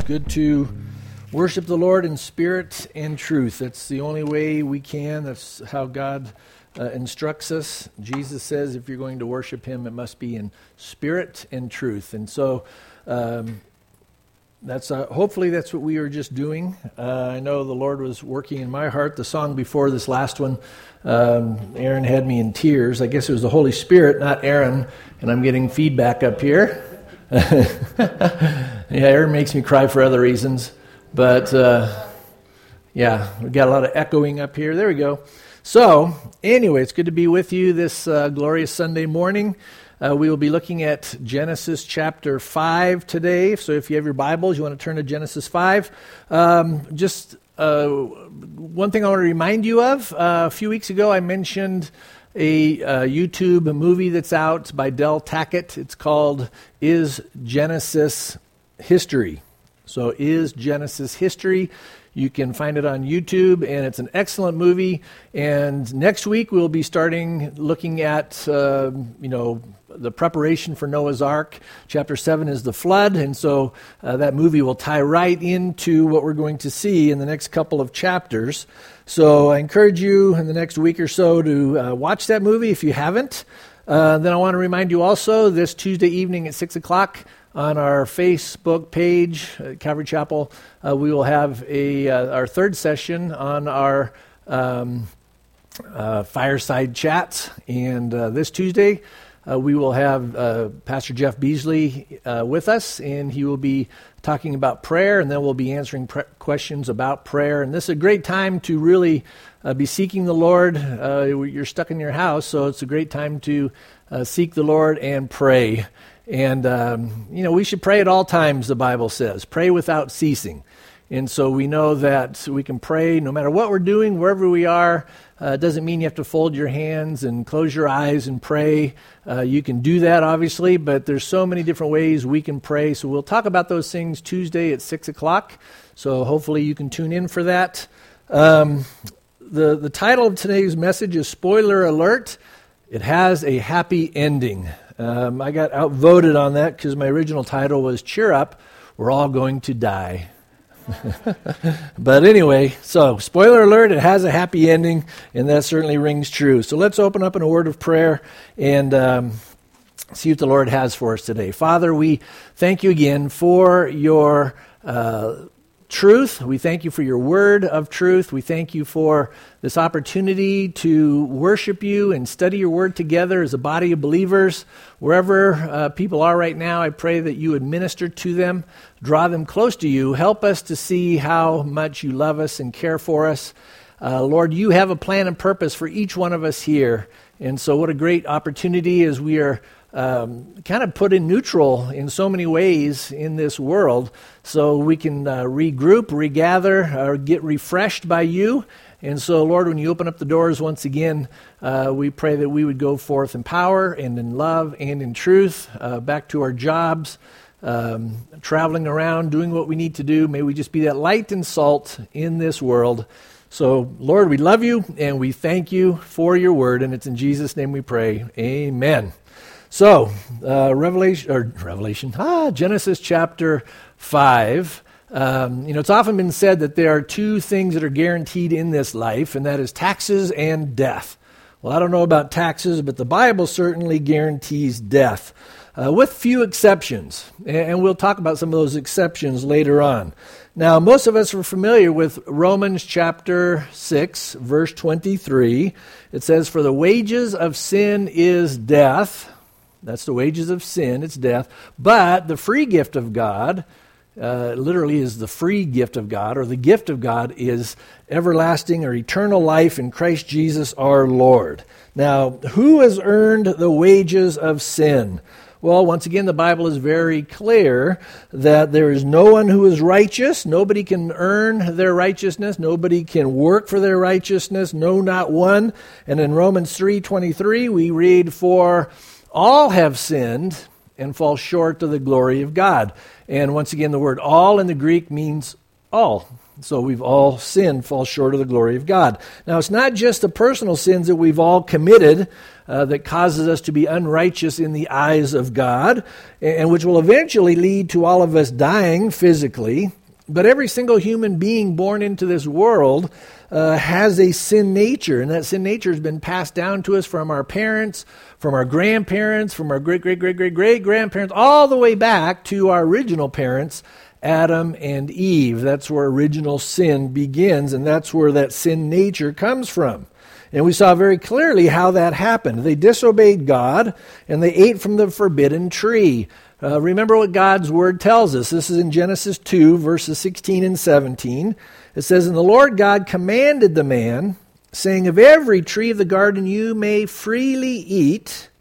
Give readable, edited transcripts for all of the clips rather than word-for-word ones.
good to worship the Lord in spirit and truth. That's the only way we can. That's how God instructs us. Jesus says if you're going to worship Him, it must be in spirit and truth. And so that's hopefully that's what we are just doing. I know the Lord was working in my heart. The song before this last one, Aaron had me in tears. I guess it was the Holy Spirit, not Aaron, and I'm getting feedback up here. Yeah, Aaron makes me cry for other reasons. But, yeah, we've got a lot of echoing up here. There we go. So, anyway, it's good to be with you this glorious Sunday morning. We will be looking at Genesis chapter 5 today. So if you have your Bibles, you want to turn to Genesis 5. Just one thing I want to remind you of. A few weeks ago, I mentioned a YouTube movie that's out by Del Tackett. It's called Is Genesis History? So Is Genesis History? You can find it on YouTube, and it's an excellent movie. And next week we'll be starting looking at, the preparation for Noah's Ark. Chapter 7 is the flood, and so that movie will tie right into what we're going to see in the next couple of chapters. So I encourage you in the next week or so to watch that movie if you haven't. Then I want to remind you also this Tuesday evening at 6 o'clock, on our Facebook page, Calvary Chapel, we will have our third session on our fireside chats. And this Tuesday, we will have Pastor Jeff Beasley with us, and he will be talking about prayer, and then we'll be answering questions about prayer. And this is a great time to really be seeking the Lord. You're stuck in your house, so it's a great time to seek the Lord and pray. And, we should pray at all times, the Bible says. Pray without ceasing. And so we know that we can pray no matter what we're doing, wherever we are. It doesn't mean you have to fold your hands and close your eyes and pray. You can do that, obviously, but there's so many different ways we can pray. So we'll talk about those things Tuesday at 6 o'clock. So hopefully you can tune in for that. The title of today's message is Spoiler Alert. It has a happy ending. I got outvoted on that because my original title was Cheer Up, We're All Going to Die. But anyway, so spoiler alert, it has a happy ending, and that certainly rings true. So let's open up in a word of prayer and see what the Lord has for us today. Father, we thank you again for your truth. We thank you for your word of truth. We thank you for this opportunity to worship you and study your word together as a body of believers. Wherever people are right now, I pray that you would minister to them, draw them close to you, help us to see how much you love us and care for us. Lord, you have a plan and purpose for each one of us here. And so what a great opportunity as we are kind of put in neutral in so many ways in this world, so we can regroup, regather, or get refreshed by you. And so, Lord, when you open up the doors once again, we pray that we would go forth in power and in love and in truth, back to our jobs, traveling around, doing what we need to do. May we just be that light and salt in this world. So, Lord, we love you and we thank you for your word, and it's in Jesus' name we pray. Amen. So, Genesis chapter 5. It's often been said that there are two things that are guaranteed in this life, and that is taxes and death. Well, I don't know about taxes, but the Bible certainly guarantees death, with few exceptions. And we'll talk about some of those exceptions later on. Now, most of us are familiar with Romans chapter 6, verse 23. It says, "For the wages of sin is death." That's the wages of sin, it's death. But the free gift of God, literally is the free gift of God, or the gift of God is everlasting or eternal life in Christ Jesus our Lord. Now, who has earned the wages of sin? Well, once again, the Bible is very clear that there is no one who is righteous. Nobody can earn their righteousness. Nobody can work for their righteousness. No, not one. And in Romans 3:23, we read, "For all have sinned and fall short of the glory of God." And once again, the word all in the Greek means all. So we've all sinned, fall short of the glory of God. Now, it's not just the personal sins that we've all committed that causes us to be unrighteous in the eyes of God, and which will eventually lead to all of us dying physically. But every single human being born into this world has a sin nature, and that sin nature has been passed down to us from our parents, from our grandparents, from our great-great-great-great-great-grandparents, all the way back to our original parents, Adam and Eve. That's where original sin begins, and that's where that sin nature comes from. And we saw very clearly how that happened. They disobeyed God, and they ate from the forbidden tree. Remember what God's Word tells us. This is in Genesis 2, verses 16 and 17. It says, "And the Lord God commanded the man, saying, Of every tree of the garden you may freely eat,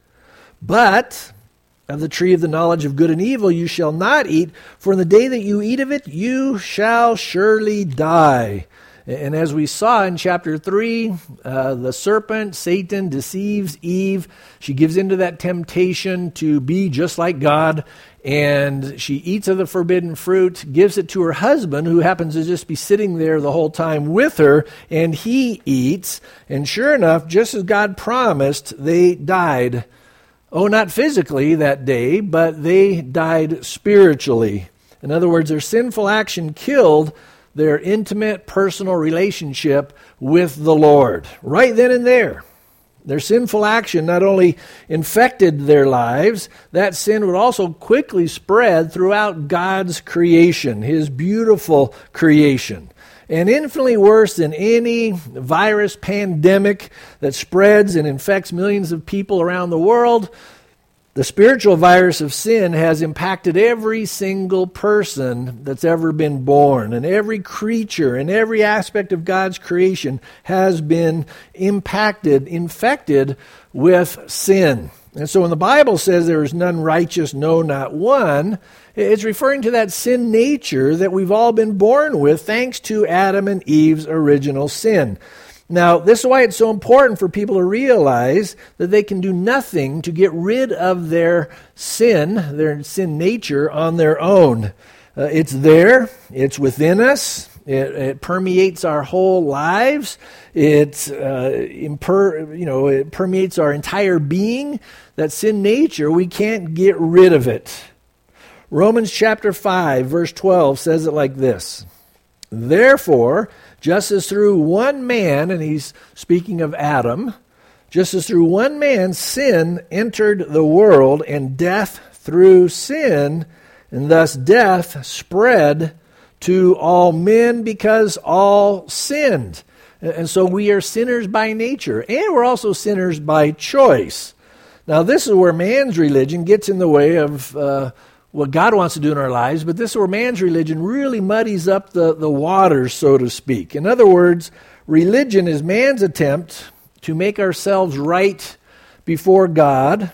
but of the tree of the knowledge of good and evil you shall not eat, for in the day that you eat of it you shall surely die." And as we saw in chapter 3, the serpent, Satan, deceives Eve. She gives into that temptation to be just like God, and she eats of the forbidden fruit, gives it to her husband, who happens to just be sitting there the whole time with her, and he eats. And sure enough, just as God promised, they died. Oh, not physically that day, but they died spiritually. In other words, their sinful action killed their intimate personal relationship with the Lord. Right then and there. Their sinful action not only infected their lives, that sin would also quickly spread throughout God's creation, His beautiful creation. And infinitely worse than any virus pandemic that spreads and infects millions of people around the world, the spiritual virus of sin has impacted every single person that's ever been born, and every creature and every aspect of God's creation has been impacted, infected with sin. And so when the Bible says there is none righteous, no, not one, it's referring to that sin nature that we've all been born with thanks to Adam and Eve's original sin. Now, this is why it's so important for people to realize that they can do nothing to get rid of their sin nature on their own. It's there. It's within us. It permeates our whole lives. It permeates our entire being. That sin nature, we can't get rid of it. Romans chapter 5, verse 12 says it like this. "Therefore, just as through one man," and he's speaking of Adam, "just as through one man sin entered the world, and death through sin, and thus death spread to all men because all sinned." And so we are sinners by nature, and we're also sinners by choice. Now, this is where man's religion gets in the way of what God wants to do in our lives, but this is where man's religion really muddies up the waters, so to speak. In other words, religion is man's attempt to make ourselves right before God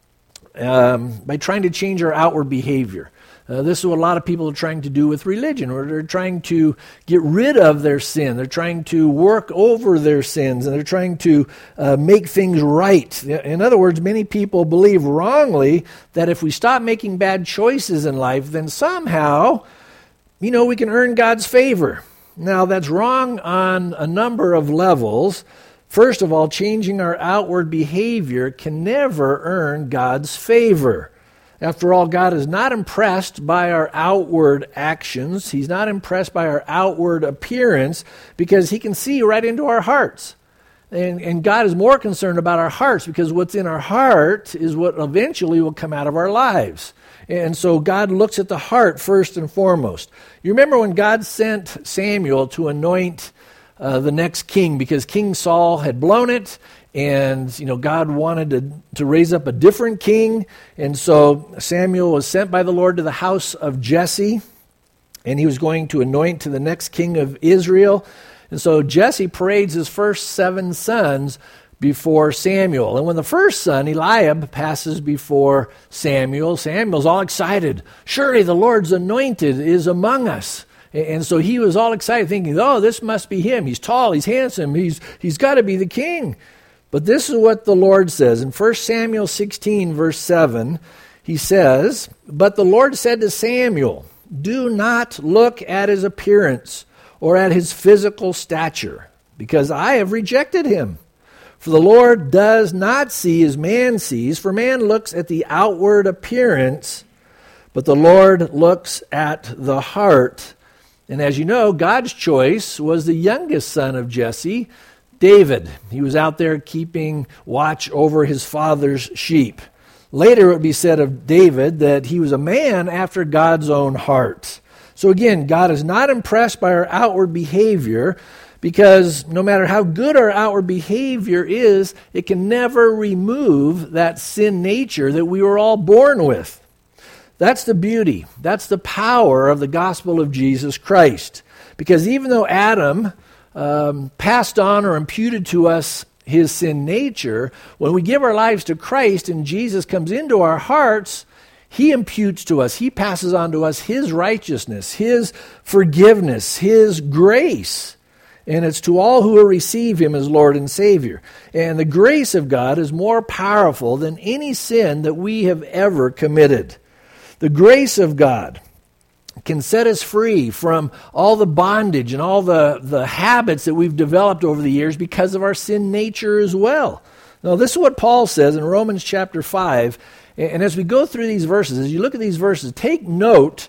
by trying to change our outward behavior. This is what a lot of people are trying to do with religion, or they're trying to get rid of their sin. They're trying to work over their sins, and they're trying to make things right. In other words, many people believe wrongly that if we stop making bad choices in life, then somehow, we can earn God's favor. Now, that's wrong on a number of levels. First of all, changing our outward behavior can never earn God's favor. After all, God is not impressed by our outward actions. He's not impressed by our outward appearance because He can see right into our hearts. And God is more concerned about our hearts because what's in our heart is what eventually will come out of our lives. And so God looks at the heart first and foremost. You remember when God sent Samuel to anoint the next king because King Saul had blown it, and God wanted to raise up a different king, and so Samuel was sent by the Lord to the house of Jesse, and he was going to anoint to the next king of Israel. And so Jesse parades his first 7 sons before Samuel. And when the first son, Eliab, passes before Samuel, Samuel's all excited. Surely the Lord's anointed is among us. And so he was all excited, thinking, oh, this must be him. He's tall, he's handsome, he's got to be the king. But this is what the Lord says. In 1 Samuel 16, verse 7, he says, "But the Lord said to Samuel, do not look at his appearance or at his physical stature, because I have rejected him. For the Lord does not see as man sees, for man looks at the outward appearance, but the Lord looks at the heart." And as you know, God's choice was the youngest son of Jesse, David. He was out there keeping watch over his father's sheep. Later it would be said of David that he was a man after God's own heart. So again, God is not impressed by our outward behavior, because no matter how good our outward behavior is, it can never remove that sin nature that we were all born with. That's the beauty. That's the power of the gospel of Jesus Christ. Because even though Adam passed on or imputed to us his sin nature, when we give our lives to Christ and Jesus comes into our hearts, he imputes to us, he passes on to us his righteousness, his forgiveness, his grace. And it's to all who will receive him as Lord and Savior. And the grace of God is more powerful than any sin that we have ever committed. The grace of God can set us free from all the bondage and all the habits that we've developed over the years because of our sin nature as well. Now, this is what Paul says in Romans chapter 5. And as we go through these verses, as you look at these verses, take note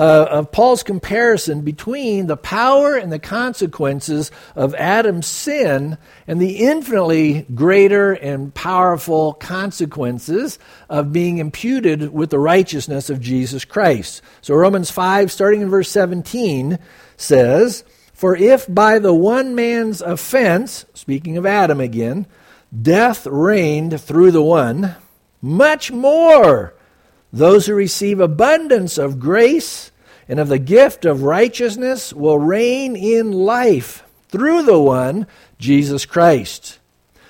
of Paul's comparison between the power and the consequences of Adam's sin and the infinitely greater and powerful consequences of being imputed with the righteousness of Jesus Christ. So Romans 5, starting in verse 17, says, "For if by the one man's offense," speaking of Adam again, "death reigned through the one, much more those who receive abundance of grace and of the gift of righteousness will reign in life through the one, Jesus Christ.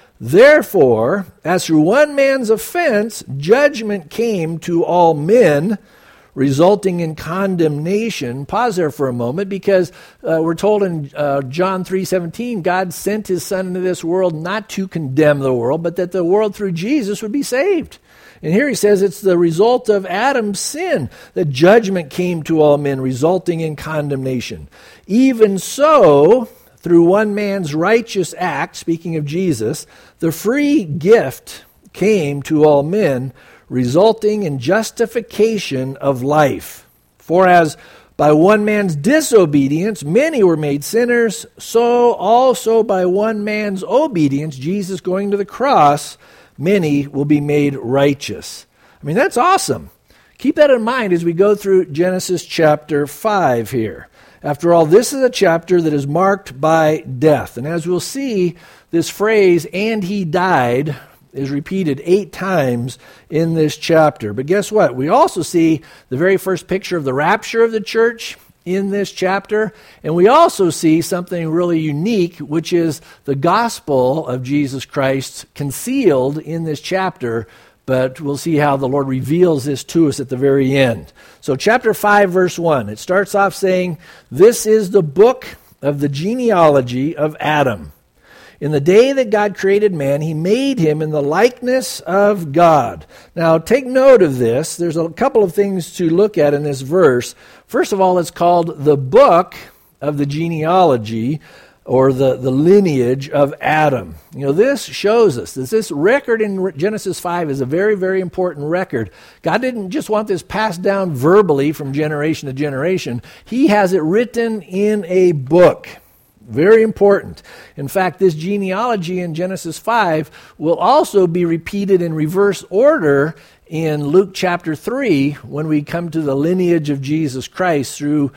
Therefore, as through one man's offense, judgment came to all men, resulting in condemnation." Pause there for a moment, because we're told in John 3:17, God sent his Son into this world not to condemn the world, but that the world through Jesus would be saved. And here he says it's the result of Adam's sin that judgment came to all men, resulting in condemnation. Even so, through one man's righteous act, speaking of Jesus, the free gift came to all men, resulting in justification of life. For as by one man's disobedience many were made sinners, so also by one man's obedience, Jesus going to the cross, many will be made righteous. I mean, that's awesome. Keep that in mind as we go through Genesis chapter 5 here. After all, this is a chapter that is marked by death. And as we'll see, this phrase, "and he died," is repeated 8 times in this chapter. But guess what? We also see the very first picture of the rapture of the church in this chapter. And we also see something really unique, which is the gospel of Jesus Christ concealed in this chapter. But we'll see how the Lord reveals this to us at the very end. So chapter 5, verse 1, it starts off saying, "This is the book of the genealogy of Adam. In the day that God created man, he made him in the likeness of God." Now, take note of this. There's a couple of things to look at in this verse. First of all, it's called the book of the genealogy, or the lineage of Adam. You know, this shows us that this record in Genesis 5 is a very, very important record. God didn't just want this passed down verbally from generation to generation. He has it written in a book. Very important. In fact, this genealogy in Genesis 5 will also be repeated in reverse order in Luke chapter 3 when we come to the lineage of Jesus Christ through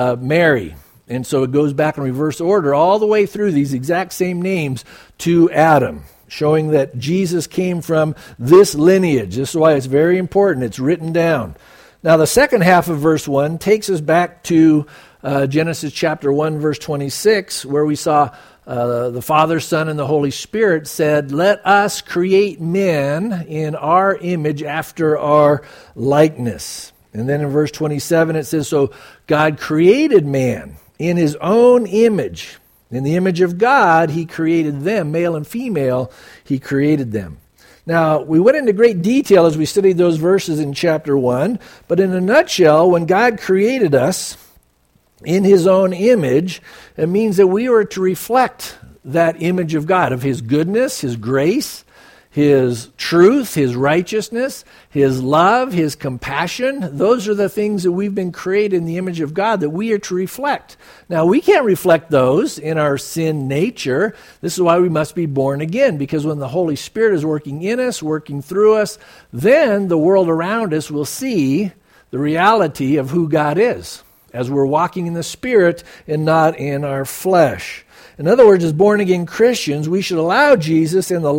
Mary. And so it goes back in reverse order all the way through these exact same names to Adam, showing that Jesus came from this lineage. This is why it's very important. It's written down. Now, the second half of verse 1 takes us back to Genesis chapter 1, verse 26, where we saw the Father, Son, and the Holy Spirit said, "Let us create men in our image after our likeness." And then in verse 27 it says, "So God created man in his own image. In the image of God, he created them, male and female, he created them." Now, we went into great detail as we studied those verses in chapter 1, but in a nutshell, when God created us in his own image, it means that we are to reflect that image of God, of his goodness, his grace, His truth, His righteousness, His love, His compassion. Those are the things that we've been created in the image of God that we are to reflect. Now, we can't reflect those in our sin nature. This is why we must be born again, because when the Holy Spirit is working in us, working through us, then the world around us will see the reality of who God is, as we're walking in the Spirit and not in our flesh. In other words, as born-again Christians, we should allow Jesus in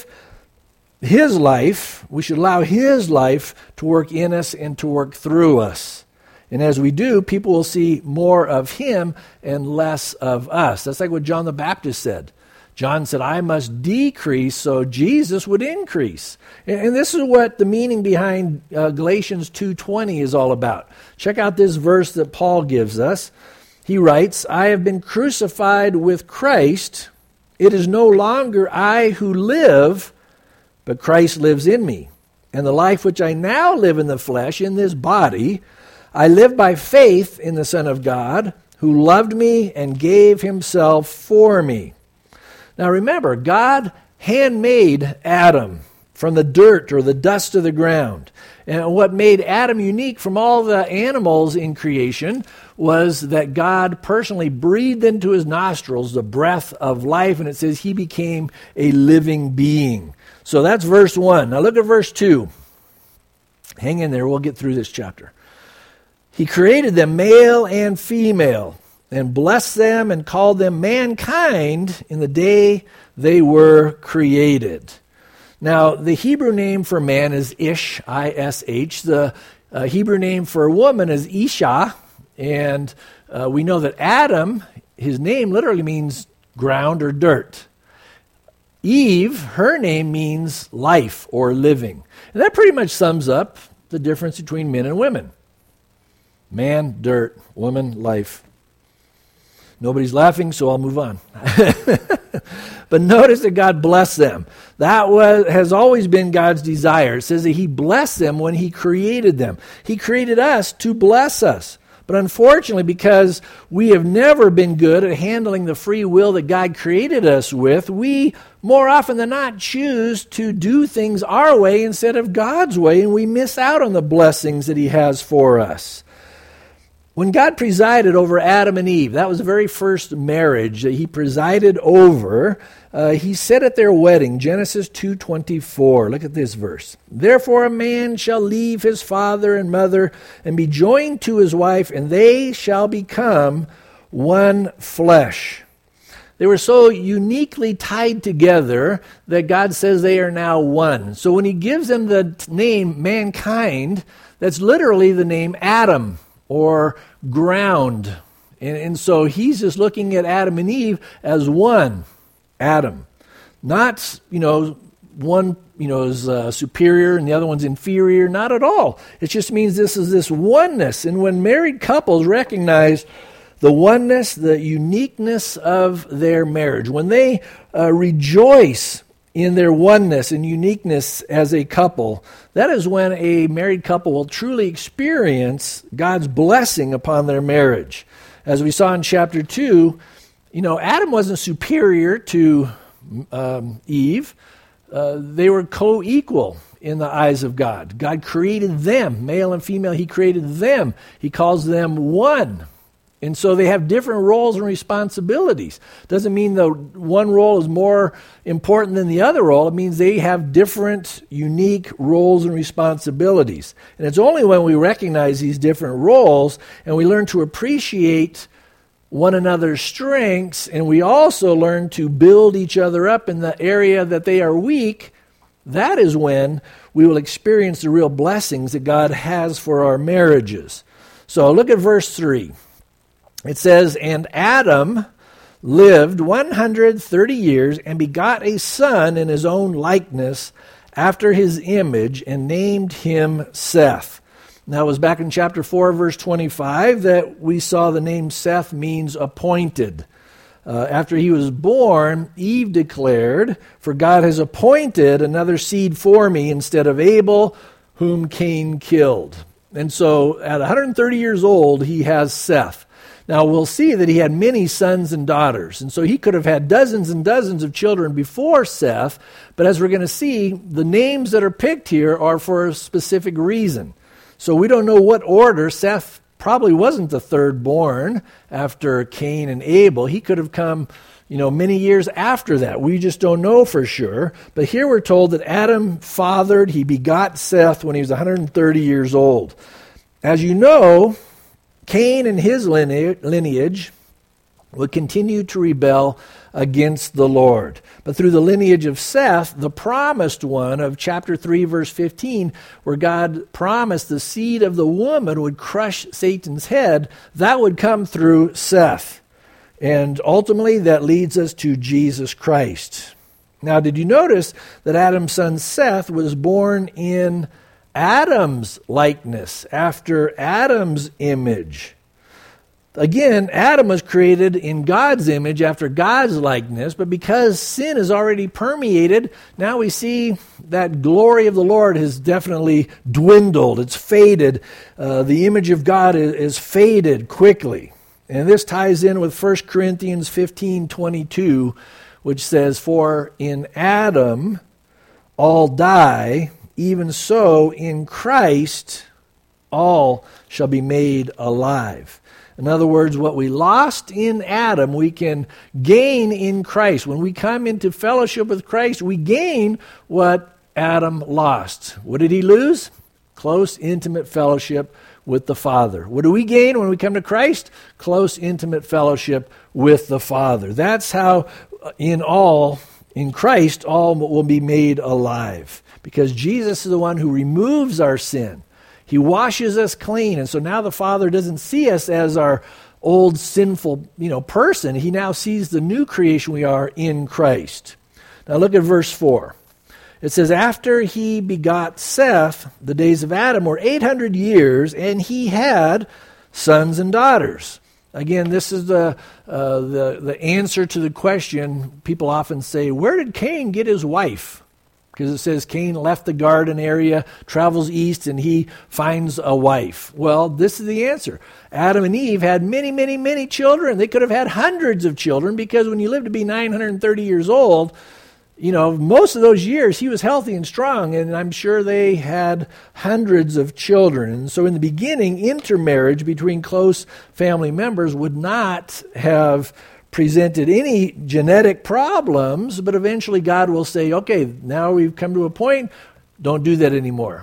His life, we should allow His life to work in us and to work through us. And as we do, people will see more of Him and less of us. That's like what John the Baptist said. John said, I must decrease so Jesus would increase. And this is what the meaning behind Galatians 2:20 is all about. Check out this verse that Paul gives us. He writes, I have been crucified with Christ. It is no longer I who live, but Christ lives in me. And the life which I now live in the flesh, in this body, I live by faith in the Son of God, who loved me and gave Himself for me. Now remember, God handmade Adam from the dirt or the dust of the ground. And what made Adam unique from all the animals in creation was that God personally breathed into his nostrils the breath of life, and it says he became a living being. So that's verse 1. Now look at verse 2. Hang in there, we'll get through this chapter. He created them male and female, and blessed them and called them mankind in the day they were created. Now, the Hebrew name for man is Ish, I-S-H. The Hebrew name for a woman is Isha. And we know that Adam, his name literally means ground or dirt. Eve, her name means life or living. And that pretty much sums up the difference between men and women. Man, dirt. Woman, life. Nobody's laughing, so I'll move on. But notice that God blessed them. That has always been God's desire. It says that He blessed them when He created them. He created us to bless us. But unfortunately, because we have never been good at handling the free will that God created us with, we more often than not choose to do things our way instead of God's way, and we miss out on the blessings that He has for us. When God presided over Adam and Eve, that was the very first marriage that He presided over. He said at their wedding, Genesis 2:24, look at this verse. Therefore a man shall leave his father and mother and be joined to his wife, and they shall become one flesh. They were so uniquely tied together that God says they are now one. So when He gives them the name mankind, that's literally the name Adam, or ground. And so He's just looking at Adam and Eve as one Adam. Not, one, is superior and the other one's inferior. Not at all. It just means this is this oneness. And when married couples recognize the oneness, the uniqueness of their marriage, when they rejoice in their oneness and uniqueness as a couple, that is when a married couple will truly experience God's blessing upon their marriage. As we saw in chapter 2, Adam wasn't superior to Eve. They were co-equal in the eyes of God. God created them, male and female. He created them. He calls them one. And so they have different roles and responsibilities. Doesn't mean the one role is more important than the other role. It means they have different, unique roles and responsibilities. And it's only when we recognize these different roles and we learn to appreciate one another's strengths, and we also learn to build each other up in the area that they are weak, that is when we will experience the real blessings that God has for our marriages. So look at verse 3. It says, and Adam lived 130 years and begot a son in his own likeness after his image and named him Seth. Now, it was back in chapter 4, verse 25, that we saw the name Seth means appointed. After he was born, Eve declared, for God has appointed another seed for me instead of Abel, whom Cain killed. And so at 130 years old, he has Seth. Now, we'll see that he had many sons and daughters, and so he could have had dozens and dozens of children before Seth, but as we're going to see, the names that are picked here are for a specific reason. So we don't know what order. Seth probably wasn't the third born after Cain and Abel. He could have come, many years after that. We just don't know for sure. But here we're told that Adam fathered, he begot Seth when he was 130 years old. As you know, Cain and his lineage would continue to rebel against the Lord. But through the lineage of Seth, the promised one of chapter 3, verse 15, where God promised the seed of the woman would crush Satan's head, that would come through Seth. And ultimately, that leads us to Jesus Christ. Now, did you notice that Adam's son Seth was born in Adam's likeness, after Adam's image? Again, Adam was created in God's image after God's likeness, but because sin has already permeated, now we see that glory of the Lord has definitely dwindled. It's faded. The image of God is faded quickly. And this ties in with 1 Corinthians 15:22, which says, "For in Adam all die, even so in Christ all shall be made alive." In other words, what we lost in Adam, we can gain in Christ. When we come into fellowship with Christ, we gain what Adam lost. What did he lose? Close, intimate fellowship with the Father. What do we gain when we come to Christ? Close, intimate fellowship with the Father. That's how in Christ, all will be made alive. Because Jesus is the one who removes our sin. He washes us clean, and so now the Father doesn't see us as our old sinful, person. He now sees the new creation we are in Christ. Now look at verse 4. It says, "After he begot Seth, the days of Adam were 800 years, and he had sons and daughters." Again, this is the answer to the question people often say, where did Cain get his wife? Because it says Cain left the garden area, travels east, and he finds a wife. Well, this is the answer. Adam and Eve had many, many, many children. They could have had hundreds of children because when you live to be 930 years old, most of those years he was healthy and strong, and I'm sure they had hundreds of children. And so in the beginning, intermarriage between close family members would not have presented any genetic problems, but eventually God will say, okay, now we've come to a point, don't do that anymore.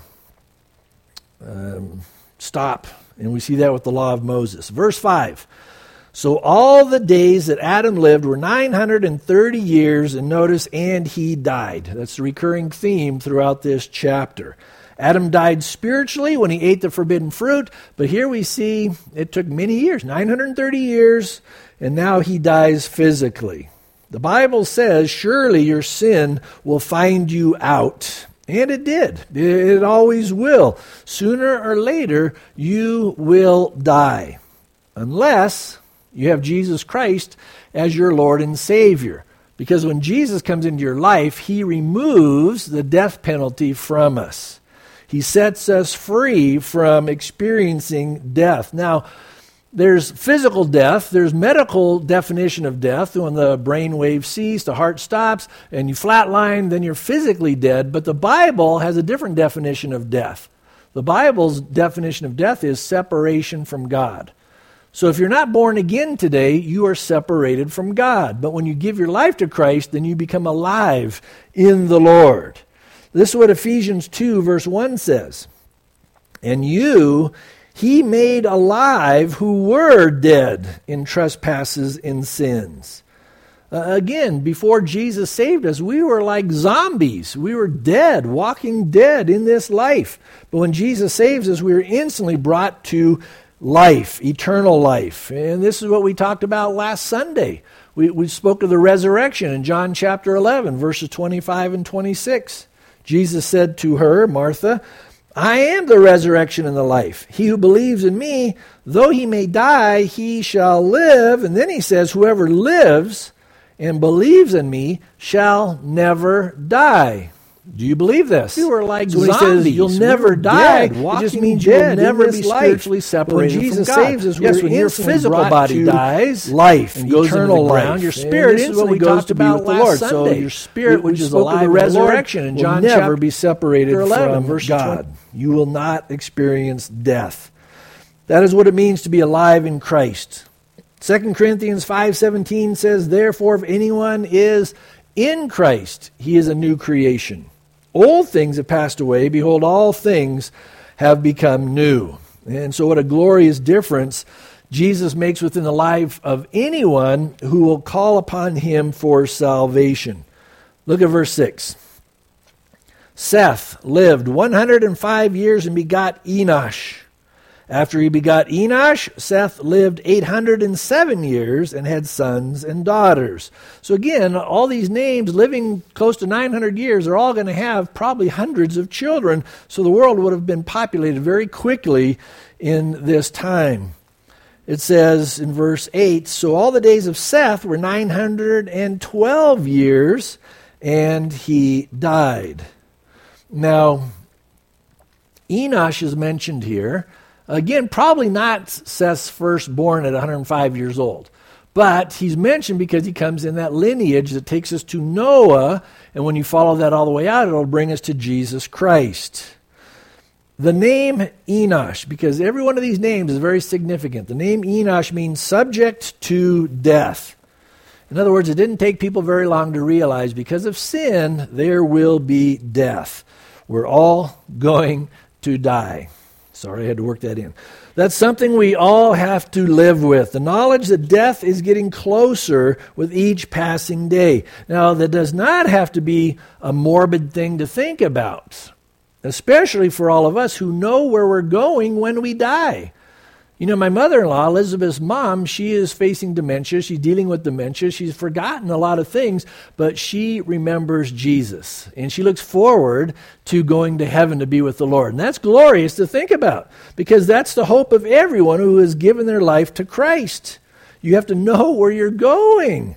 Stop. And we see that with the law of Moses. Verse 5. "So all the days that Adam lived were 930 years, and notice, and he died." That's the recurring theme throughout this chapter. Adam died spiritually when he ate the forbidden fruit, but here we see it took many years, 930 years, and now he dies physically. The Bible says, "Surely your sin will find you out." And it did. It always will. Sooner or later, you will die. Unless you have Jesus Christ as your Lord and Savior. Because when Jesus comes into your life, he removes the death penalty from us. He sets us free from experiencing death. Now, there's physical death. There's medical definition of death. When the brain waves cease, the heart stops, and you flatline, then you're physically dead. But the Bible has a different definition of death. The Bible's definition of death is separation from God. So if you're not born again today, you are separated from God. But when you give your life to Christ, then you become alive in the Lord. This is what Ephesians 2, verse 1 says. "And you he made alive who were dead in trespasses and sins." Again, before Jesus saved us, we were like zombies. We were dead, walking dead in this life. But when Jesus saves us, we are instantly brought to life, eternal life. And this is what we talked about last Sunday. We spoke of the resurrection in John chapter 11, verses 25 and 26. Jesus said to her, Martha, "I am the resurrection and the life. He who believes in me, though he may die, he shall live." And then he says, "Whoever lives and believes in me shall never die." Do you believe this? You are like so when zombies. He says, you'll never die. It just means you'll never be spiritually separated when Jesus from God. saves us, yes, when your physical body dies, life and goes eternal into the ground, life. your spirit instantly goes to be with the Lord. So your spirit, which is alive in the resurrection, in John will never chapter be separated 11, from verse God. 20. You will not experience death. That is what it means to be alive in Christ. 2 Corinthians 5:17 says, therefore, if anyone is in Christ, he is a new creation. Old things have passed away. Behold, all things have become new. And so what a glorious difference Jesus makes within the life of anyone who will call upon him for salvation. Look at verse 6. Seth lived 105 years and begot Enosh. After he begot Enosh, Seth lived 807 years and had sons and daughters. So again, all these names living close to 900 years are all going to have probably hundreds of children. So the world would have been populated very quickly in this time. It says in verse 8, so all the days of Seth were 912 years, and he died. Now, Enosh is mentioned here. Again, probably not Seth's firstborn at 105 years old. But he's mentioned because he comes in that lineage that takes us to Noah. And when you follow that all the way out, it'll bring us to Jesus Christ. The name Enosh, because every one of these names is very significant. The name Enosh means subject to death. In other words, it didn't take people very long to realize because of sin, there will be death. We're all going to die. Sorry, I had to work that in. That's something we all have to live with. The knowledge that death is getting closer with each passing day. Now, that does not have to be a morbid thing to think about, especially for all of us who know where we're going when we die. You know, my mother-in-law, Elizabeth's mom, she is facing dementia. She's dealing with dementia. She's forgotten a lot of things, but she remembers Jesus. And she looks forward to going to heaven to be with the Lord. And that's glorious to think about, because that's the hope of everyone who has given their life to Christ. You have to know where you're going.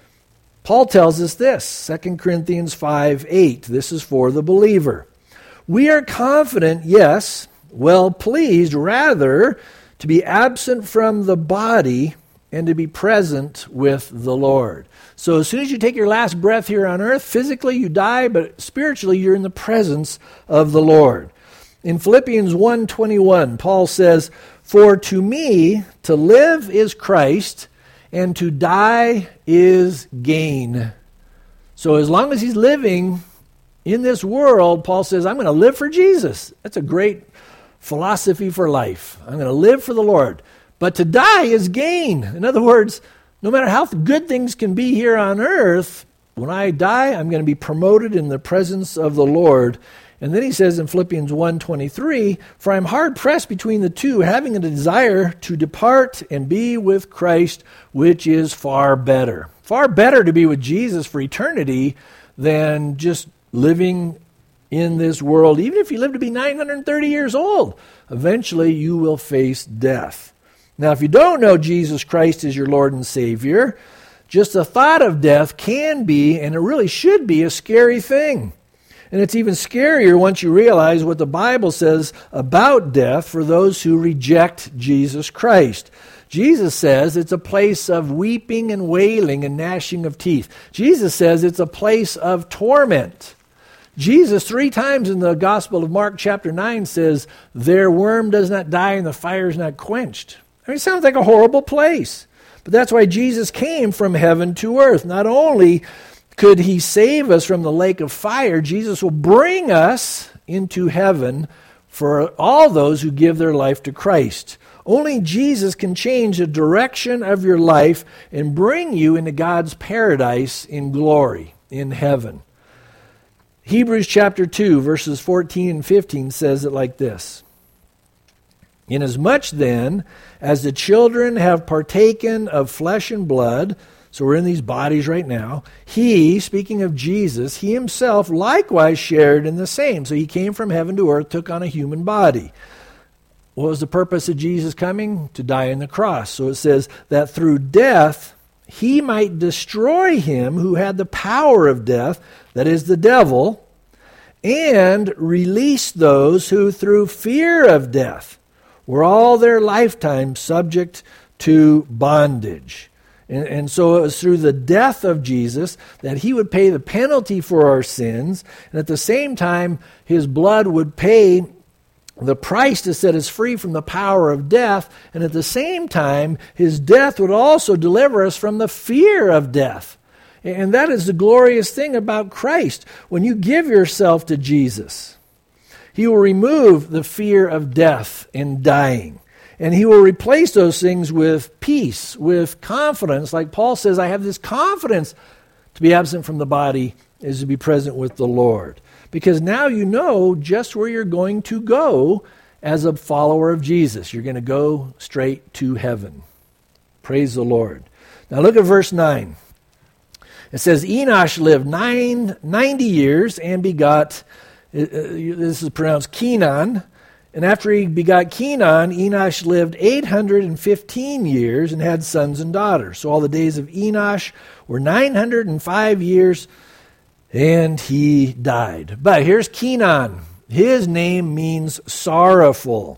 Paul tells us this, 2 Corinthians 5:8. This is for the believer. We are confident, yes, well pleased, rather, to be absent from the body and to be present with the Lord. So as soon as you take your last breath here on earth, physically you die, but spiritually you're in the presence of the Lord. In Philippians 1:21, Paul says, for to me to live is Christ, and to die is gain. So as long as he's living in this world, Paul says, I'm going to live for Jesus. That's a great philosophy for life. I'm going to live for the Lord. But to die is gain. In other words, no matter how good things can be here on earth, when I die, I'm going to be promoted in the presence of the Lord. And then he says in Philippians 1:23, for I'm hard pressed between the two, having a desire to depart and be with Christ, which is far better. Far better to be with Jesus for eternity than just living in this world. Even if you live to be 930 years old, eventually you will face death. Now, if you don't know Jesus Christ as your Lord and Savior, just the thought of death can be, and it really should be, a scary thing. And it's even scarier once you realize what the Bible says about death for those who reject Jesus Christ. Jesus says it's a place of weeping and wailing and gnashing of teeth. Jesus says it's a place of torment. Jesus 3 times in the Gospel of Mark chapter 9 says, their worm does not die and the fire is not quenched. I mean, it sounds like a horrible place. But that's why Jesus came from heaven to earth. Not only could he save us from the lake of fire, Jesus will bring us into heaven for all those who give their life to Christ. Only Jesus can change the direction of your life and bring you into God's paradise in glory, in heaven. Hebrews chapter 2, verses 14 and 15 says it like this. Inasmuch then as the children have partaken of flesh and blood, so we're in these bodies right now, he, speaking of Jesus, he himself likewise shared in the same. So he came from heaven to earth, took on a human body. What was the purpose of Jesus coming? To die on the cross. So it says that through death he might destroy him who had the power of death, that is the devil, and released those who through fear of death were all their lifetime subject to bondage. And so it was through the death of Jesus that he would pay the penalty for our sins, and at the same time his blood would pay the price to set us free from the power of death, and at the same time his death would also deliver us from the fear of death. And that is the glorious thing about Christ. When you give yourself to Jesus, he will remove the fear of death and dying. And he will replace those things with peace, with confidence. Like Paul says, I have this confidence. To be absent from the body is to be present with the Lord. Because now you know just where you're going to go as a follower of Jesus. You're going to go straight to heaven. Praise the Lord. Now look at verse 9. It says, Enosh lived 90 years and begot, this is pronounced Kenan. And after he begot Kenan, Enosh lived 815 years and had sons and daughters. So all the days of Enosh were 905 years, and he died. But here's Kenan. His name means sorrowful.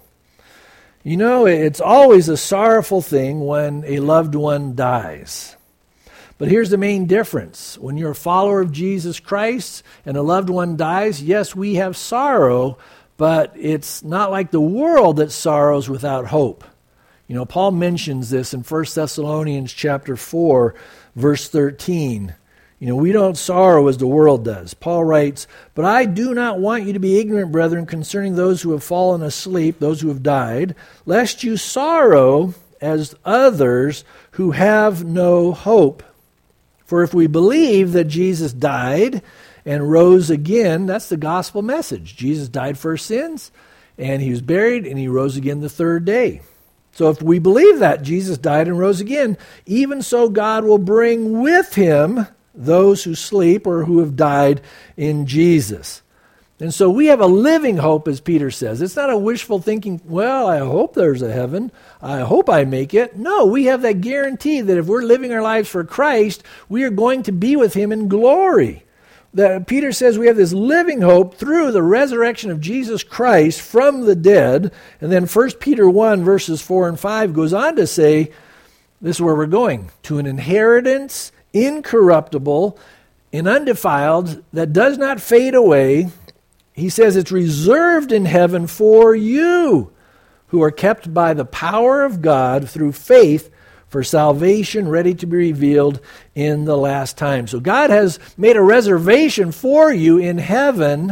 You know, it's always a sorrowful thing when a loved one dies. But here's the main difference. When you're a follower of Jesus Christ and a loved one dies, yes, we have sorrow, but it's not like the world that sorrows without hope. You know, Paul mentions this in 1 Thessalonians chapter 4, verse 13. You know, we don't sorrow as the world does. Paul writes, but I do not want you to be ignorant, brethren, concerning those who have fallen asleep, those who have died, lest you sorrow as others who have no hope. For if we believe that Jesus died and rose again, that's the gospel message. Jesus died for our sins, and he was buried, and he rose again the third day. So if we believe that Jesus died and rose again, even so God will bring with him those who sleep or who have died in Jesus. And so we have a living hope, as Peter says. It's not a wishful thinking, well, I hope there's a heaven. I hope I make it. No, we have that guarantee that if we're living our lives for Christ, we are going to be with him in glory. That Peter says we have this living hope through the resurrection of Jesus Christ from the dead. And then 1 Peter 1, verses 4 and 5 goes on to say, this is where we're going, to an inheritance incorruptible and undefiled that does not fade away. He says it's reserved in heaven for you who are kept by the power of God through faith for salvation ready to be revealed in the last time. So God has made a reservation for you in heaven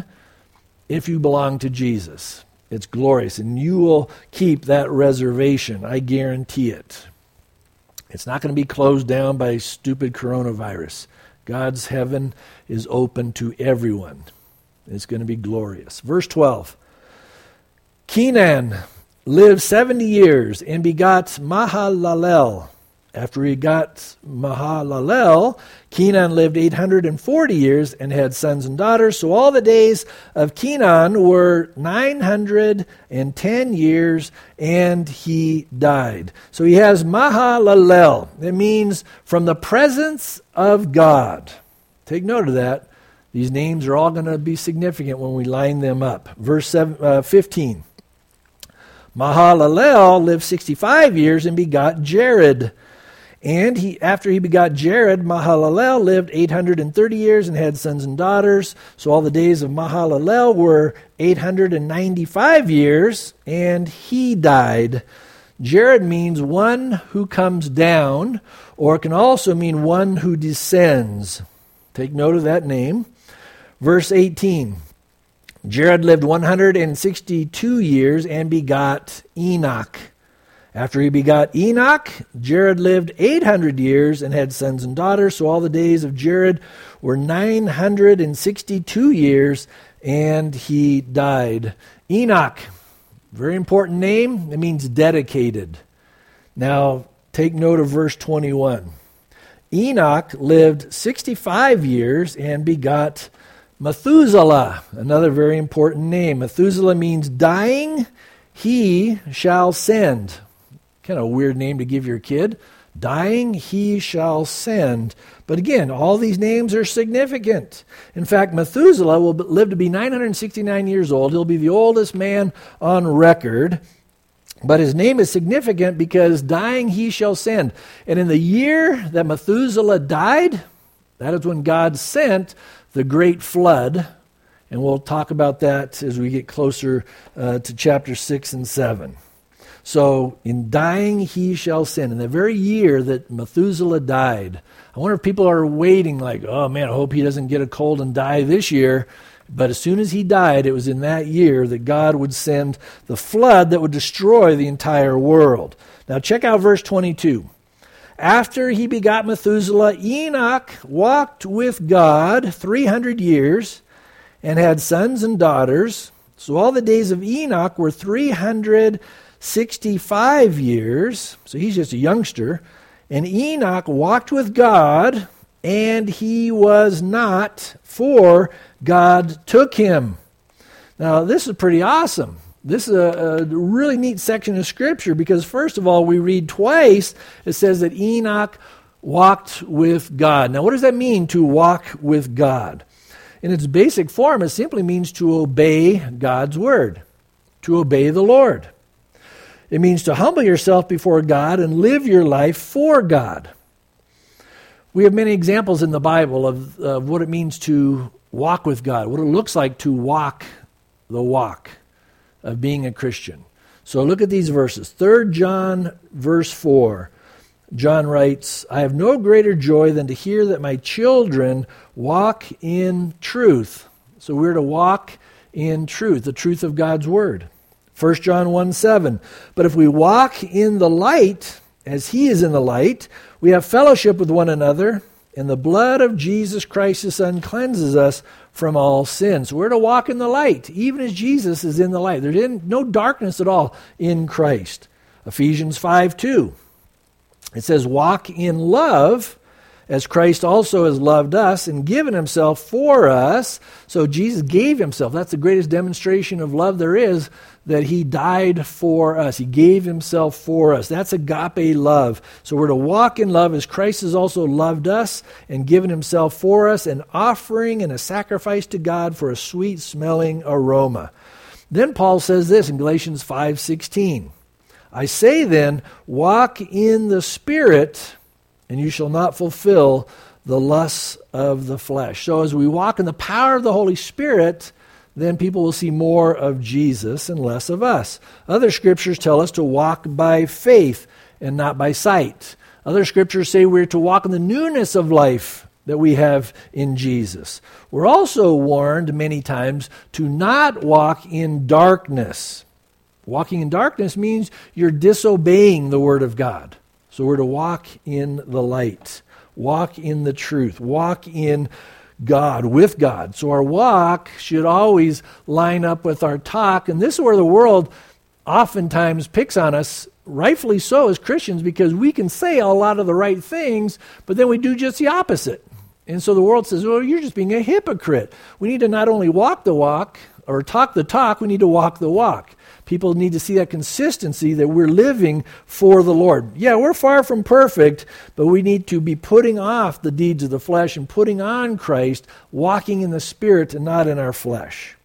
if you belong to Jesus. It's glorious, and you will keep that reservation. I guarantee it. It's not going to be closed down by stupid coronavirus. God's heaven is open to everyone. It's going to be glorious. Verse 12. Kenan lived 70 years and begot Mahalalel. After he got Mahalalel, Kenan lived 840 years and had sons and daughters. So all the days of Kenan were 910 years, and he died. So he has Mahalalel. It means from the presence of God. Take note of that. These names are all going to be significant when we line them up. Verse 15. Mahalalel lived 65 years and begot Jared. And after he begot Jared, Mahalalel lived 830 years and had sons and daughters. So all the days of Mahalalel were 895 years, and he died. Jared means one who comes down, or it can also mean one who descends. Take note of that name. Verse 18. Jared lived 162 years and begot Enoch. After he begot Enoch, Jared lived 800 years and had sons and daughters. So all the days of Jared were 962 years, and he died. Enoch, very important name. It means dedicated. Now, take note of verse 21. Enoch lived 65 years and begot Methuselah, another very important name. Methuselah means dying, he shall send. Kind of a weird name to give your kid. Dying, he shall send. But again, all these names are significant. In fact, Methuselah will live to be 969 years old. He'll be the oldest man on record. But his name is significant because dying, he shall send. And in the year that Methuselah died, that is when God sent the great flood. And we'll talk about that as we get closer to chapter 6 and 7. So, in dying, he shall send. In the very year that Methuselah died, I wonder if people are waiting like, oh man, I hope he doesn't get a cold and die this year. But as soon as he died, it was in that year that God would send the flood that would destroy the entire world. Now check out verse 22. After he begot Methuselah, Enoch walked with God 300 years and had sons and daughters. So all the days of Enoch were 365 years. So he's just a youngster. And Enoch walked with God, and he was not, for God took him. Now, this is pretty awesome. This is a really neat section of Scripture because, first of all, we read twice, it says that Enoch walked with God. Now, what does that mean, to walk with God? In its basic form, it simply means to obey God's word, to obey the Lord. It means to humble yourself before God and live your life for God. We have many examples in the Bible of what it means to walk with God, what it looks like to walk the walk of being a Christian. So look at these verses. 3 John verse 4. John writes, I have no greater joy than to hear that my children walk in truth. So we're to walk in truth, the truth of God's word. 1 John 1:7. But if we walk in the light, as he is in the light, we have fellowship with one another, and the blood of Jesus Christ his Son cleanses us from all sins. So we're to walk in the light, even as Jesus is in the light. There's no darkness at all in Christ. Ephesians 5:2. It says, walk in love, as Christ also has loved us and given himself for us. So Jesus gave himself. That's the greatest demonstration of love there is, that he died for us. He gave himself for us. That's agape love. So we're to walk in love as Christ has also loved us and given himself for us, an offering and a sacrifice to God for a sweet-smelling aroma. Then Paul says this in Galatians 5:16. I say then, walk in the Spirit, and you shall not fulfill the lusts of the flesh. So as we walk in the power of the Holy Spirit, then people will see more of Jesus and less of us. Other scriptures tell us to walk by faith and not by sight. Other scriptures say we're to walk in the newness of life that we have in Jesus. We're also warned many times to not walk in darkness. Walking in darkness means you're disobeying the Word of God. So we're to walk in the light, walk in the truth, walk in God, with God. So our walk should always line up with our talk. And this is where the world oftentimes picks on us, rightfully so as Christians, because we can say a lot of the right things, but then we do just the opposite. And so the world says, well, you're just being a hypocrite. We need to not only walk the walk or talk the talk, we need to walk the walk. People need to see that consistency that we're living for the Lord. Yeah, we're far from perfect, but we need to be putting off the deeds of the flesh and putting on Christ, walking in the Spirit and not in our flesh.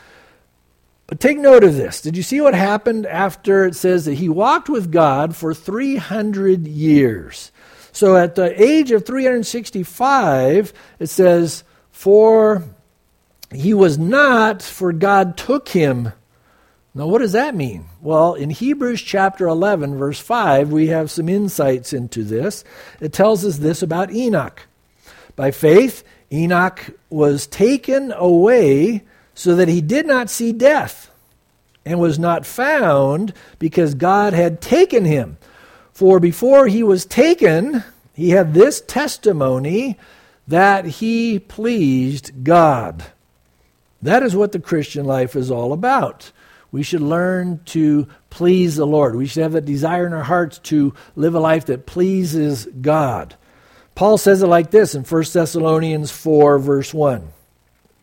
But take note of this. Did you see what happened after it says that he walked with God for 300 years? So at the age of 365, it says, for he was not, for God took him. Now, what does that mean? Well, in Hebrews chapter 11, verse 5, we have some insights into this. It tells us this about Enoch. By faith, Enoch was taken away so that he did not see death, and was not found because God had taken him. For before he was taken, he had this testimony that he pleased God. That is what the Christian life is all about. We should learn to please the Lord. We should have that desire in our hearts to live a life that pleases God. Paul says it like this in 1 Thessalonians 4, verse 1.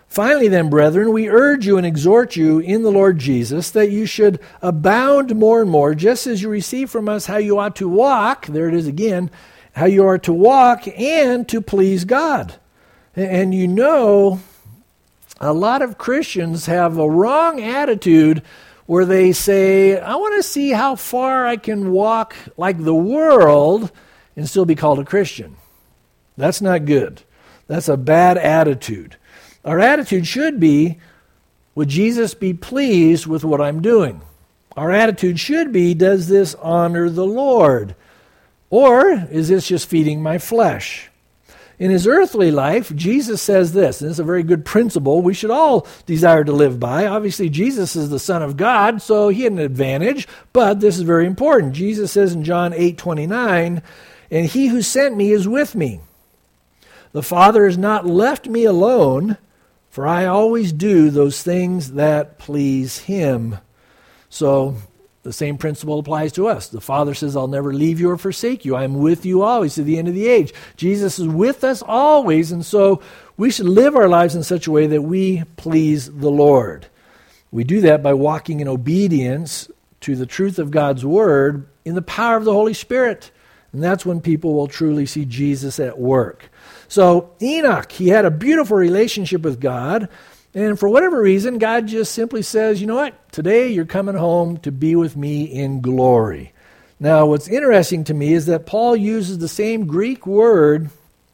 Finally then, brethren, we urge you and exhort you in the Lord Jesus that you should abound more and more, just as you receive from us how you ought to walk, there it is again, how you are to walk and to please God. And you know, a lot of Christians have a wrong attitude where they say, I want to see how far I can walk like the world and still be called a Christian. That's not good. That's a bad attitude. Our attitude should be, would Jesus be pleased with what I'm doing? Our attitude should be, does this honor the Lord? Or is this just feeding my flesh? In his earthly life, Jesus says this, and it's a very good principle we should all desire to live by. Obviously, Jesus is the Son of God, so he had an advantage, but this is very important. Jesus says in John 8:29, and he who sent me is with me. The Father has not left me alone, for I always do those things that please him. So the same principle applies to us. The Father says, I'll never leave you or forsake you. I am with you always to the end of the age. Jesus is with us always, and so we should live our lives in such a way that we please the Lord. We do that by walking in obedience to the truth of God's Word in the power of the Holy Spirit. And that's when people will truly see Jesus at work. So Enoch, he had a beautiful relationship with God, and for whatever reason, God just simply says, you know what, today you're coming home to be with me in glory. Now, what's interesting to me is that Paul uses the same Greek word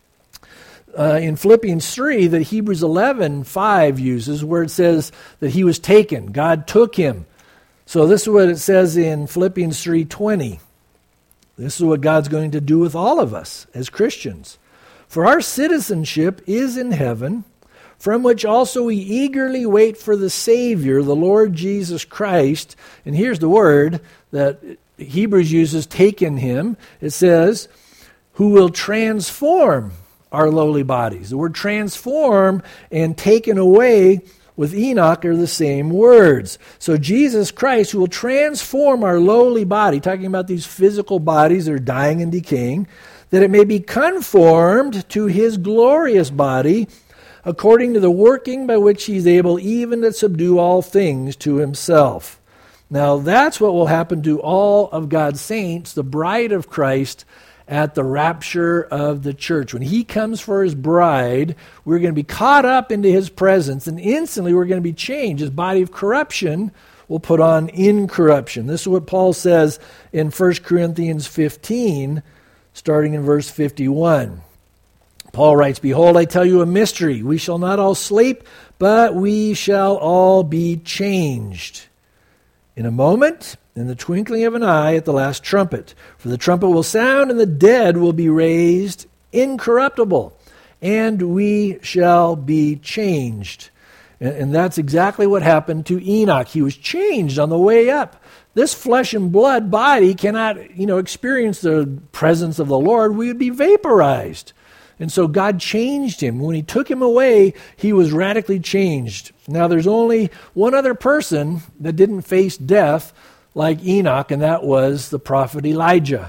in Philippians 3 that Hebrews 11:5 uses, where it says that he was taken. God took him. So this is what it says in Philippians 3:20. This is what God's going to do with all of us as Christians. For our citizenship is in heaven, from which also we eagerly wait for the Savior, the Lord Jesus Christ. And here's the word that Hebrews uses, taken him. It says, who will transform our lowly bodies. The word transform and taken away with Enoch are the same words. So Jesus Christ, who will transform our lowly body, talking about these physical bodies that are dying and decaying, that it may be conformed to his glorious body, according to the working by which he's able even to subdue all things to himself. Now that's what will happen to all of God's saints, the bride of Christ, at the rapture of the church. When he comes for his bride, we're going to be caught up into his presence, and instantly we're going to be changed. His body of corruption will put on incorruption. This is what Paul says in 1 Corinthians 15, starting in verse 51. Paul writes, behold, I tell you a mystery. We shall not all sleep, but we shall all be changed. In a moment, in the twinkling of an eye, at the last trumpet. For the trumpet will sound, and the dead will be raised incorruptible, and we shall be changed. And that's exactly what happened to Enoch. He was changed on the way up. This flesh and blood body cannot, experience the presence of the Lord. We would be vaporized. And so God changed him. When he took him away, he was radically changed. Now there's only one other person that didn't face death like Enoch, and that was the prophet Elijah.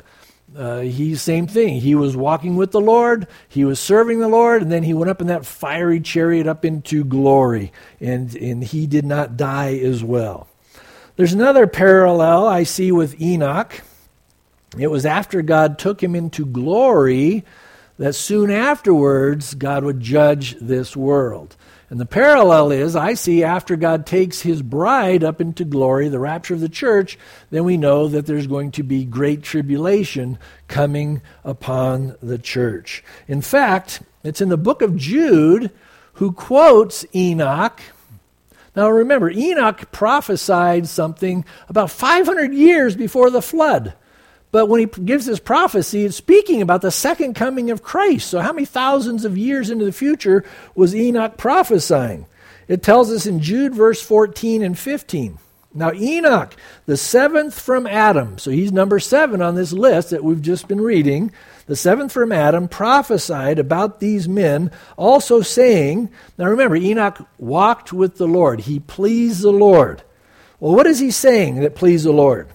Same thing. He was walking with the Lord, he was serving the Lord, and then he went up in that fiery chariot up into glory, and he did not die as well. There's another parallel I see with Enoch. It was after God took him into glory that soon afterwards God would judge this world. And the parallel is, I see after God takes his bride up into glory, the rapture of the church, then we know that there's going to be great tribulation coming upon the church. In fact, it's in the book of Jude who quotes Enoch. Now remember, Enoch prophesied something about 500 years before the flood. But when he gives this prophecy, it's speaking about the second coming of Christ. So how many thousands of years into the future was Enoch prophesying? It tells us in Jude verse 14 and 15. Now Enoch, the seventh from Adam, so he's number 7 on this list that we've just been reading, the seventh from Adam, prophesied about these men, also saying, now remember, Enoch walked with the Lord. He pleased the Lord. Well, what is he saying that pleased the Lord?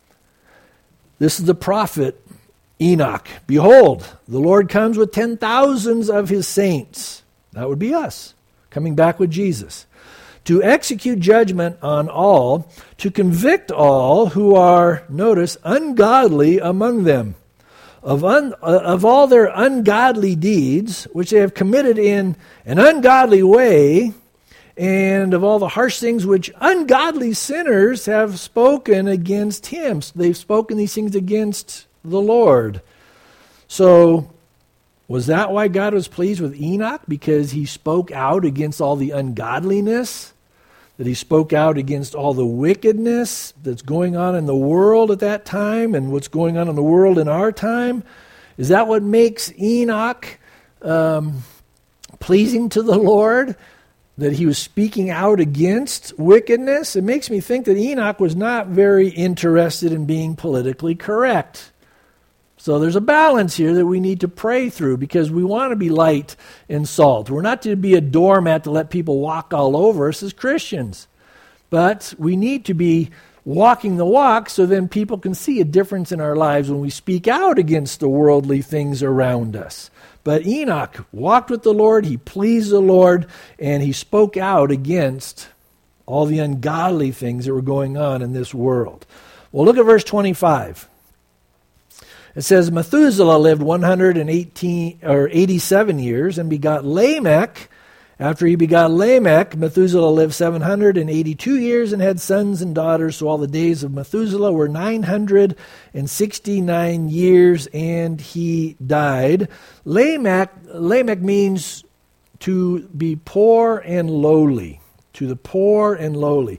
This is the prophet Enoch. Behold, the Lord comes with 10,000s of his saints. That would be us. coming back with Jesus, to execute judgment on all, to convict all who are, notice, ungodly among them, of all their ungodly deeds, which they have committed in an ungodly way, and of all the harsh things which ungodly sinners have spoken against him. So they've spoken these things against the Lord. So, was that why God was pleased with Enoch? Because he spoke out against all the ungodliness? That he spoke out against all the wickedness that's going on in the world at that time and what's going on in the world in our time? Is that what makes Enoch pleasing to the Lord? That he was speaking out against wickedness? It makes me think that Enoch was not very interested in being politically correct. So there's a balance here that we need to pray through, because we want to be light and salt. We're not to be a doormat to let people walk all over us as Christians. But we need to be walking the walk so then people can see a difference in our lives when we speak out against the worldly things around us. But Enoch walked with the Lord, he pleased the Lord, and he spoke out against all the ungodly things that were going on in this world. Well, look at verse 25. It says, Methuselah lived 187 years and begot Lamech. After he begot Lamech, Methuselah lived 782 years and had sons and daughters. So all the days of Methuselah were 969 years, and he died. Lamech means to be poor and lowly. To the poor and lowly.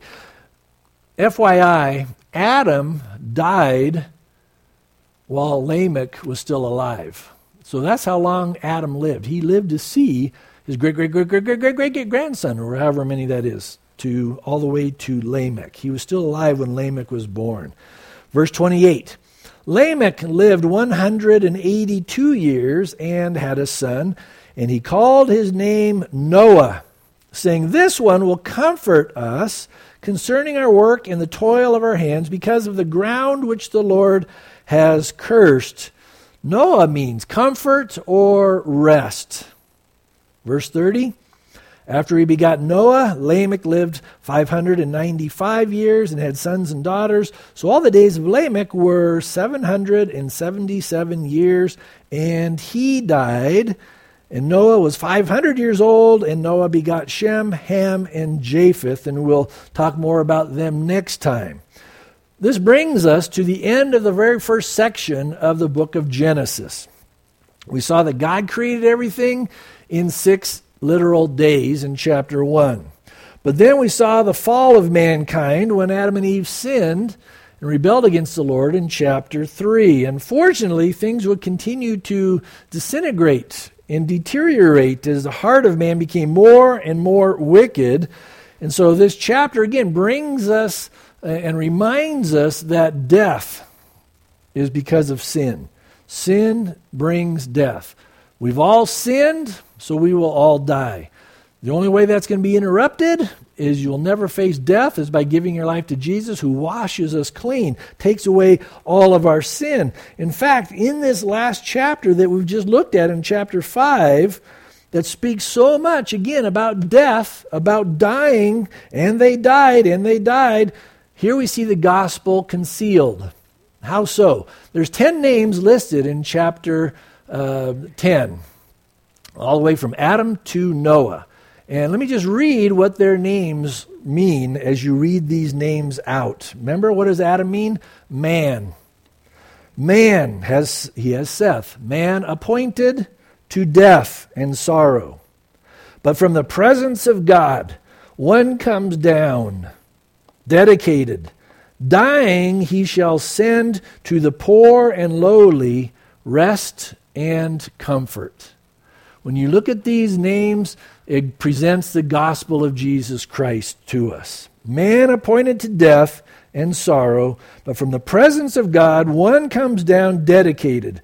FYI, Adam died while Lamech was still alive. So that's how long Adam lived. He lived to see his great-great-great-great-great-great-great-grandson, or however many that is, to all the way to Lamech. He was still alive when Lamech was born. Verse 28, Lamech lived 182 years and had a son, and he called his name Noah, saying, This one will comfort us concerning our work and the toil of our hands, because of the ground which the Lord has cursed. Noah means comfort or rest. Verse 30, after he begot Noah, Lamech lived 595 years and had sons and daughters. So all the days of Lamech were 777 years, and he died. And Noah was 500 years old, and Noah begot Shem, Ham, and Japheth, and we'll talk more about them next time. This brings us to the end of the very first section of the book of Genesis. We saw that God created everything in 6 literal days in chapter 1. But then we saw the fall of mankind when Adam and Eve sinned and rebelled against the Lord in chapter 3. Unfortunately, things would continue to disintegrate and deteriorate as the heart of man became more and more wicked. And so this chapter again brings us and reminds us that death is because of sin. Sin brings death. We've all sinned, so we will all die. The only way that's going to be interrupted is you'll never face death is by giving your life to Jesus, who washes us clean, takes away all of our sin. In fact, in this last chapter that we've just looked at in chapter 5, that speaks so much, again, about death, about dying, and they died, here we see the gospel concealed. How so? There's 10 names listed in chapter 10, all the way from Adam to Noah. And let me just read what their names mean as you read these names out. Remember, what does Adam mean? Man. Man has Seth. Man appointed to death and sorrow. But from the presence of God, one comes down, dedicated. Dying, he shall send to the poor and lowly rest and comfort. When you look at these names, it presents the gospel of Jesus Christ to us. Man appointed to death and sorrow, but from the presence of God, one comes down dedicated.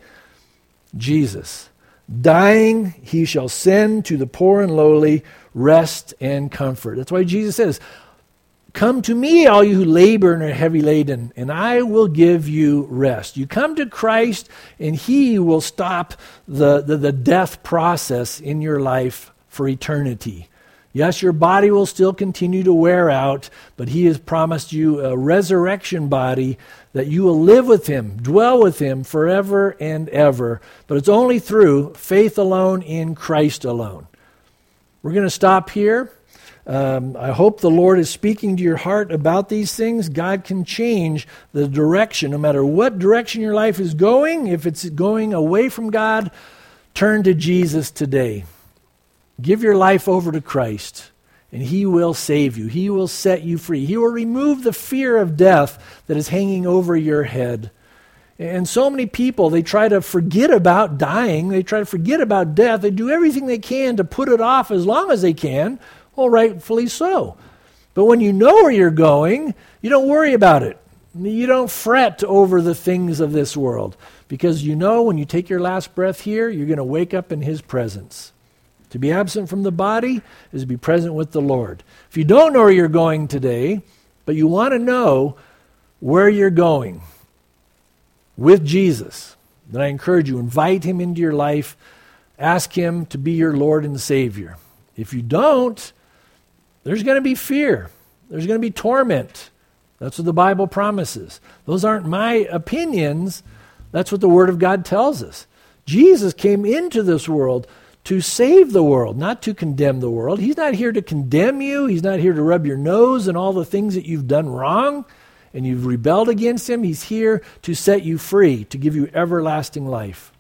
Jesus. Dying, he shall send to the poor and lowly rest and comfort. That's why Jesus says, Come to me, all you who labor and are heavy laden, and I will give you rest. You come to Christ, and he will stop the death process in your life for eternity. Yes, your body will still continue to wear out, but he has promised you a resurrection body that you will live with him, dwell with him forever and ever. But it's only through faith alone in Christ alone. We're going to stop here. I hope the Lord is speaking to your heart about these things. God can change the direction, no matter what direction your life is going. If it's going away from God, turn to Jesus today. Give your life over to Christ, and he will save you. He will set you free. He will remove the fear of death that is hanging over your head. And so many people, they try to forget about dying. They try to forget about death. They do everything they can to put it off as long as they can. Well, rightfully so. But when you know where you're going, you don't worry about it. You don't fret over the things of this world, because you know when you take your last breath here, you're going to wake up in his presence. To be absent from the body is to be present with the Lord. If you don't know where you're going today, but you want to know where you're going with Jesus, then I encourage you, invite him into your life. Ask him to be your Lord and Savior. If you don't, there's going to be fear. There's going to be torment. That's what the Bible promises. Those aren't my opinions. That's what the Word of God tells us. Jesus came into this world to save the world, not to condemn the world. He's not here to condemn you. He's not here to rub your nose in all the things that you've done wrong and you've rebelled against him. He's here to set you free, to give you everlasting life.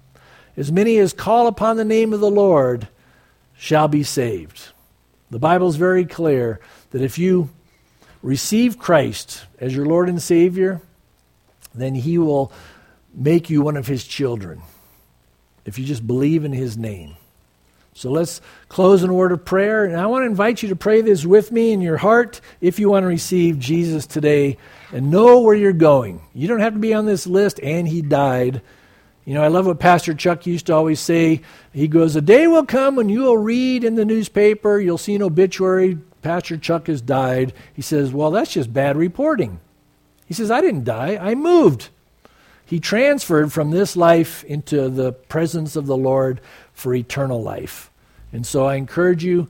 As many as call upon the name of the Lord shall be saved. The Bible is very clear that if you receive Christ as your Lord and Savior, then he will make you one of his children, if you just believe in his name. So let's close in a word of prayer. And I want to invite you to pray this with me in your heart if you want to receive Jesus today and know where you're going. You don't have to be on this list, and he died. You know, I love what Pastor Chuck used to always say. He goes, a day will come when you will read in the newspaper, you'll see an obituary, Pastor Chuck has died. He says, well, that's just bad reporting. He says, I didn't die, I moved. He transferred from this life into the presence of the Lord for eternal life. And so I encourage you,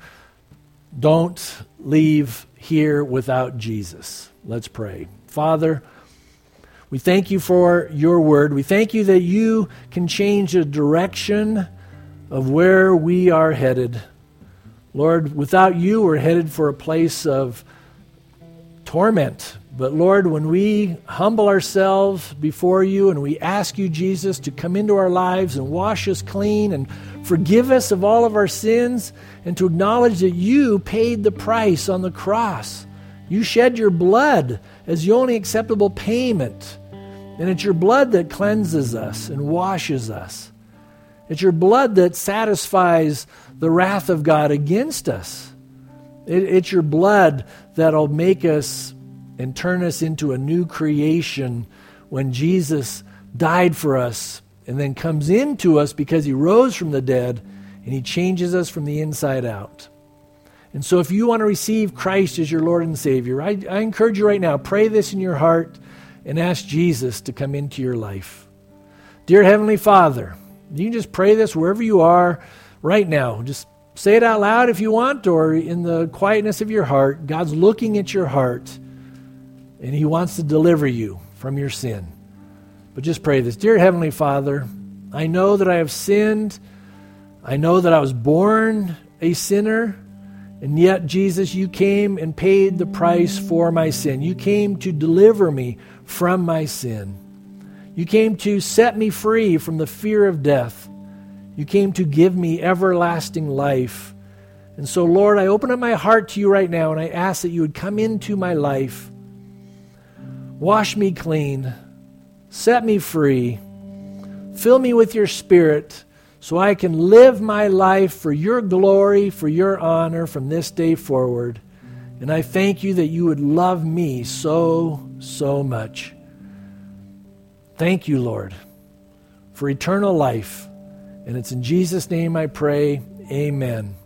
don't leave here without Jesus. Let's pray. Father, we thank you for your word. We thank you that you can change the direction of where we are headed. Lord, without you, we're headed for a place of torment. But Lord, when we humble ourselves before you and we ask you, Jesus, to come into our lives and wash us clean and forgive us of all of our sins, and to acknowledge that you paid the price on the cross. You shed your blood as the only acceptable payment. And it's your blood that cleanses us and washes us. It's your blood that satisfies the wrath of God against us. It's your blood that'll make us and turn us into a new creation when Jesus died for us and then comes into us because he rose from the dead, and he changes us from the inside out. And so if you want to receive Christ as your Lord and Savior, I encourage you right now, pray this in your heart and ask Jesus to come into your life. Dear Heavenly Father, you can just pray this wherever you are right now. Just say it out loud if you want, or in the quietness of your heart. God's looking at your heart, and he wants to deliver you from your sin. But just pray this. Dear Heavenly Father, I know that I have sinned. I know that I was born a sinner. And yet, Jesus, you came and paid the price for my sin. You came to deliver me from my sin. You came to set me free from the fear of death. You came to give me everlasting life. And so, Lord, I open up my heart to you right now, and I ask that you would come into my life. Wash me clean. Set me free. Fill me with your Spirit so I can live my life for your glory, for your honor from this day forward. And I thank you that you would love me so, so much. Thank you, Lord, for eternal life. And it's in Jesus' name I pray. Amen.